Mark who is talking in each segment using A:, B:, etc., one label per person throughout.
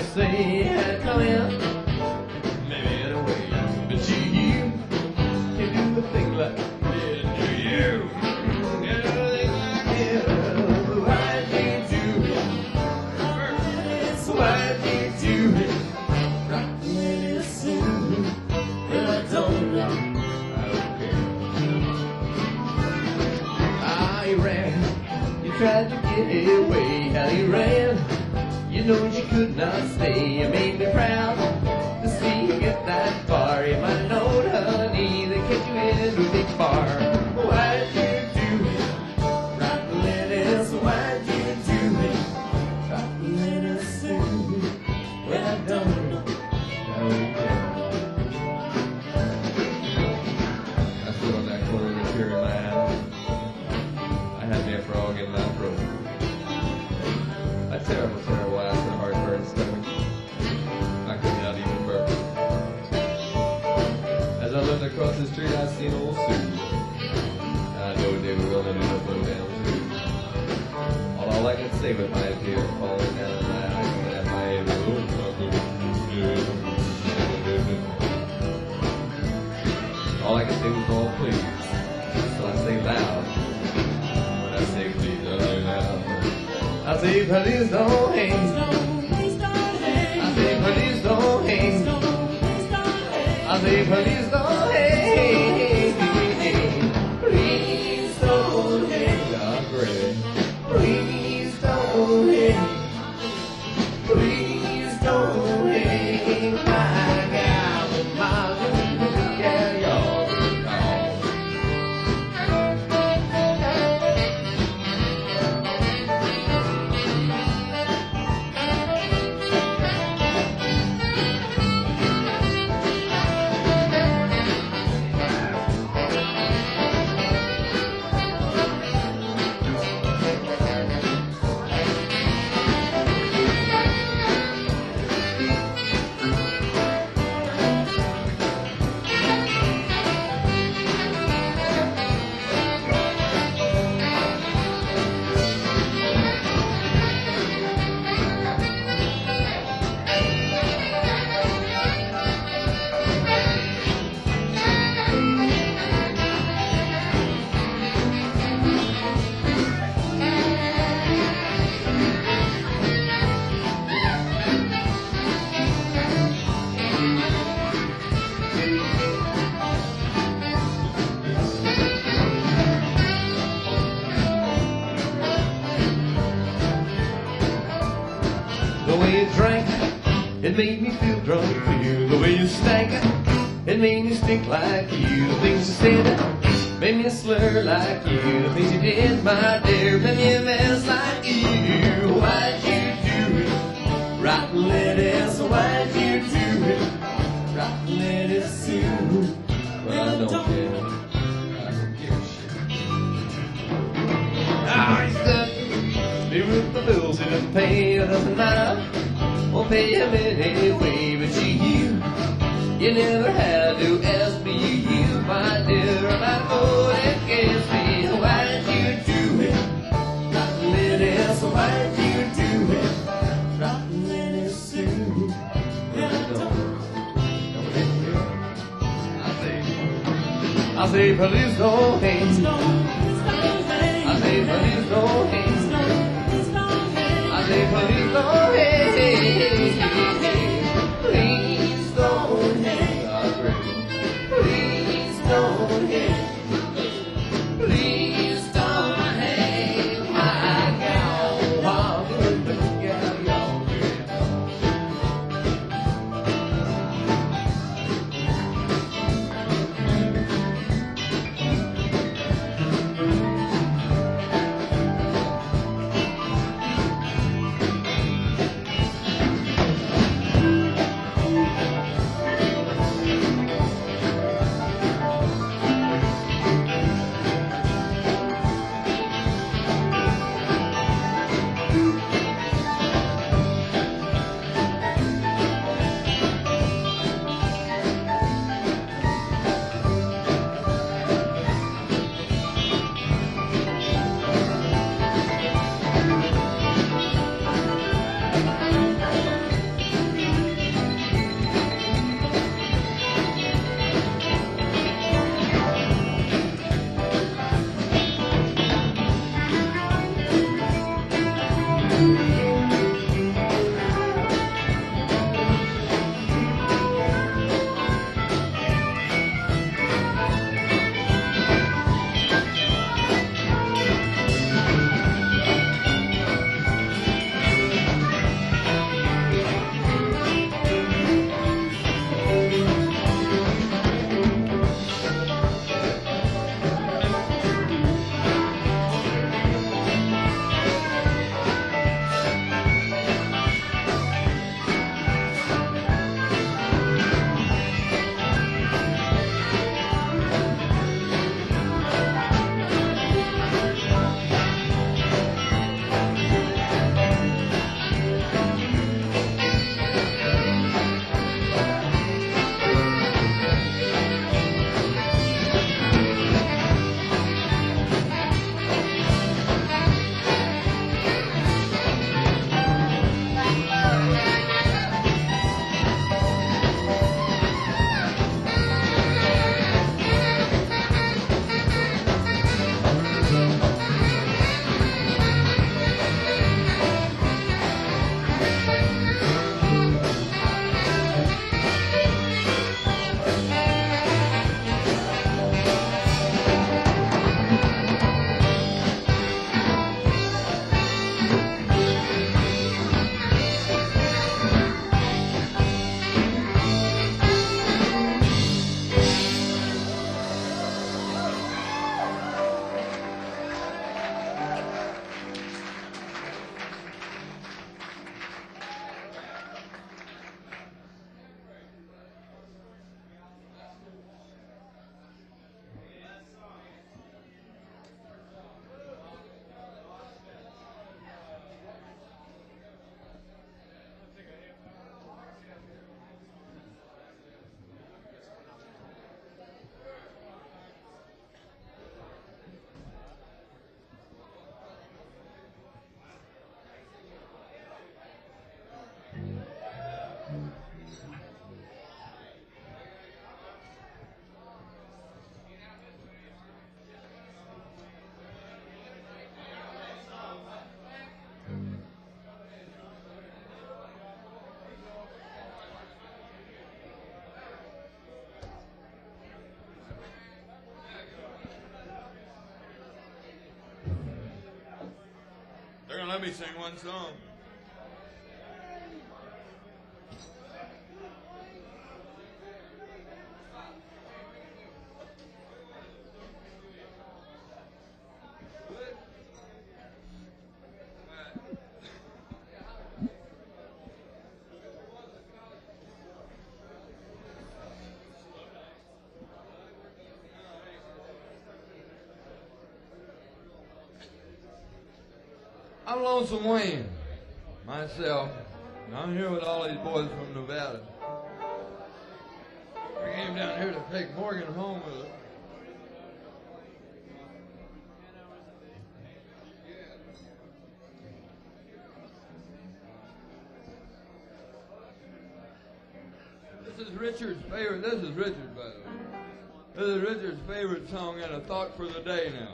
A: say I'd come in, maybe in a way, but you can do a thing like this, do you? Why'd you do it? Why'd you do it? Right when it's soon, well I don't know. I ran, you tried to get away, how you ran. You know you could not stay. You made me proud to see you get that far. You might have known, honey, they kept you in a big bar. Why'd you do it? Right lettuce, why'd you do it? Right lettuce, well I don't know. I stood on that corner with a tear in my eye. I had me a frog in my throat. A terrible, terrible ass and heartburn stomach. I could not even burp. As I looked across the street, I seen old Sue. I know they were gonna do the blow down too. All I could say was my tears falling down my eyes and my head. All I could say was, "Oh, please." So I say loud. When I say please, I say loud. I say, please don't hang. I say, please don't hang. I say, please don't hang. Please don't hang. God, great. Please don't hang. Please don't hang. My God, my little gal, y'all. The way you drank, it made me feel drunk too. The way you stank, it made me stink like you. The things you said made me slur like you. The things you did, my dear, made me a mess like you. Why'd you do it? Rotten lettuce, why'd you do it? Rotten lettuce, Sue. Well, I don't care. I don't give a shit. Ah, he stuck me with the bills he didn't pay. It doesn't matter. Won't pay him anyway, but you never had to ask me, you, my dear, about voting against me. Why'd you do it? Rotten lettuce, why'd you do it? Rotten lettuce, Sue. I say, please don't hang. I say, please don't hang. I say, please don't hang. Please don't hang. Please don't hang. Please don't hang. My gal, my little gal, y'all.
B: let me sing one song. I'm Lonesome Wayne, myself, and I'm here with all these boys from Nevada. We came down here to take Morgan home with us. This is Richard's favorite. This is Richard, by the way. This is Richard's favorite song and a thought for the day now.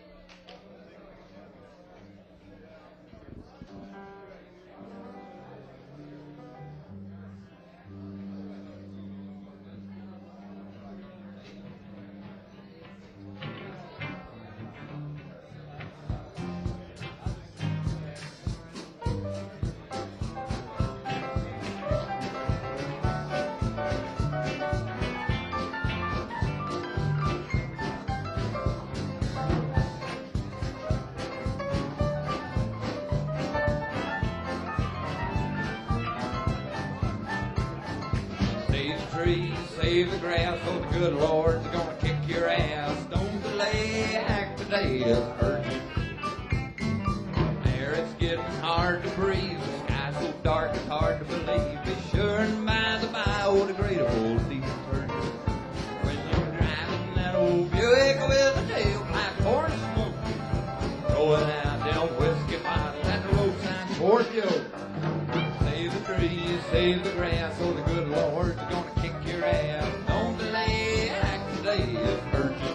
B: Save the grass, oh the good Lord's gonna kick your ass. Don't delay, act today is urgent. There it's getting hard to breathe, the sky's so dark it's hard to believe. Be sure and by the biodegradable detergent. When you're driving that old Buick with a tailpipe full of smoke, going out down whiskey bottle at the road sign for Joe. Save the trees, save the grass, oh the good Lord's gonna kick your ass. Don't delay, act today is urgent.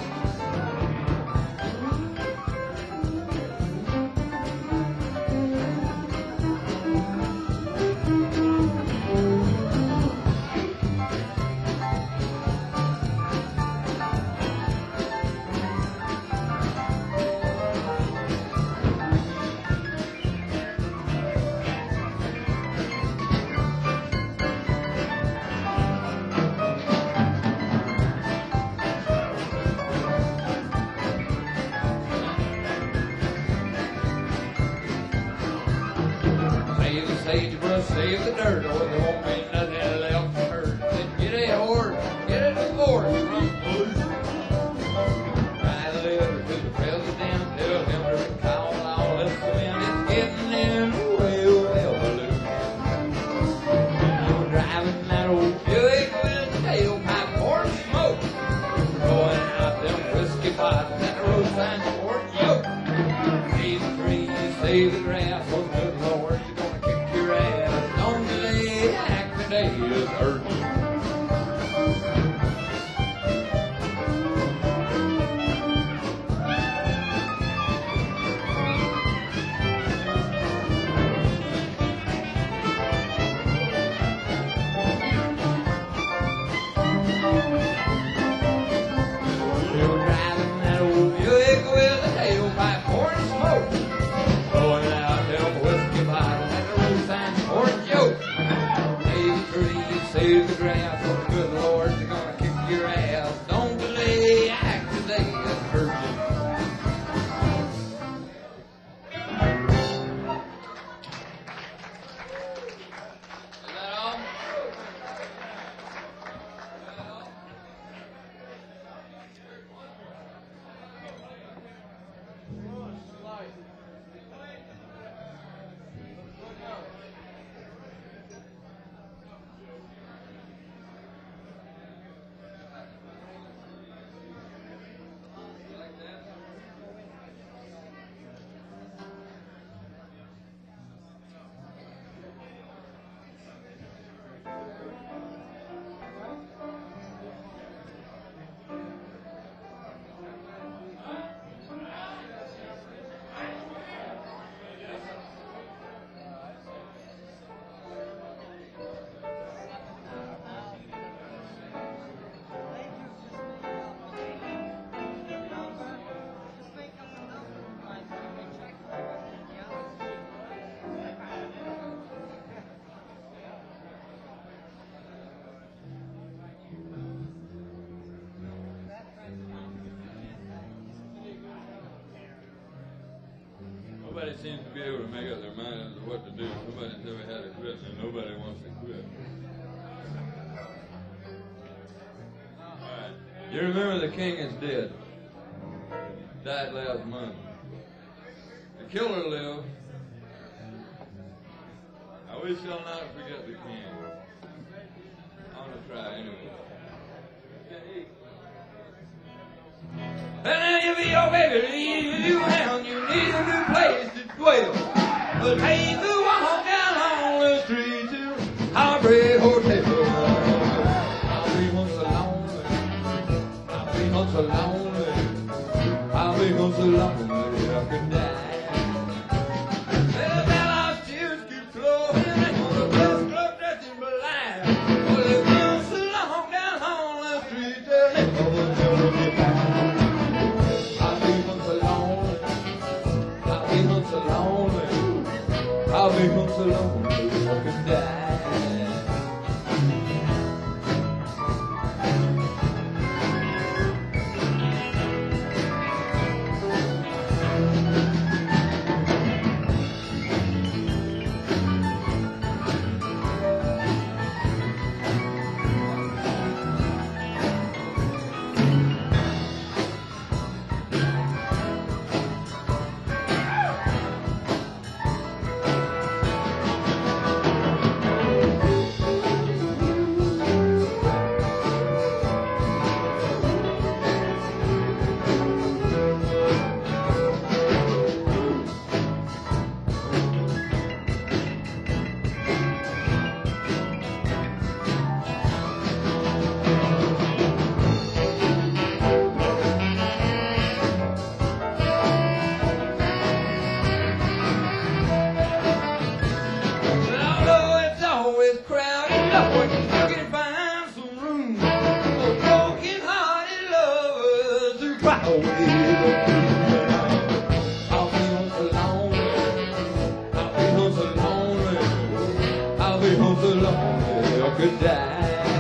B: Sagebrush, save the dirt, or there won't be nothing left to hurt. Then get a horse, get a divorce from loose. Write a letter to the president, tell him to recall all this cement. It's getting in the way of Evolution. I'm driving that old Buick with a tailpipe for smoke, going out them whiskey bottles at the road sign for Joe. Save the trees, save the grass, oh the good Lord. Don't delay, act today is urgent. You're driving that old Buick with a tailpipe pouring smoke, going out there whiskey bottle at the road sign for Joe. Save the trees, save the grass, oh the good Lord, they're gonna kick your ass. Don't delay, act today is urgent. Is that all? Nobody seems to be able to make up their mind as to what to do. Nobody's ever had a quit, and nobody wants to quit. All right. You remember the king is dead. Died last month. The killer lives. We shall not forget the king. I'm going to try anyway. And if your baby leaves you and you need a new place to dwell, but take the walk down on the street to Heartbreak Hotel. I'll be once so lonely. I'll be once so lonely. I'll be once so lonely I could die. I'll be home so long I could die. I'll be home so lonely I could die.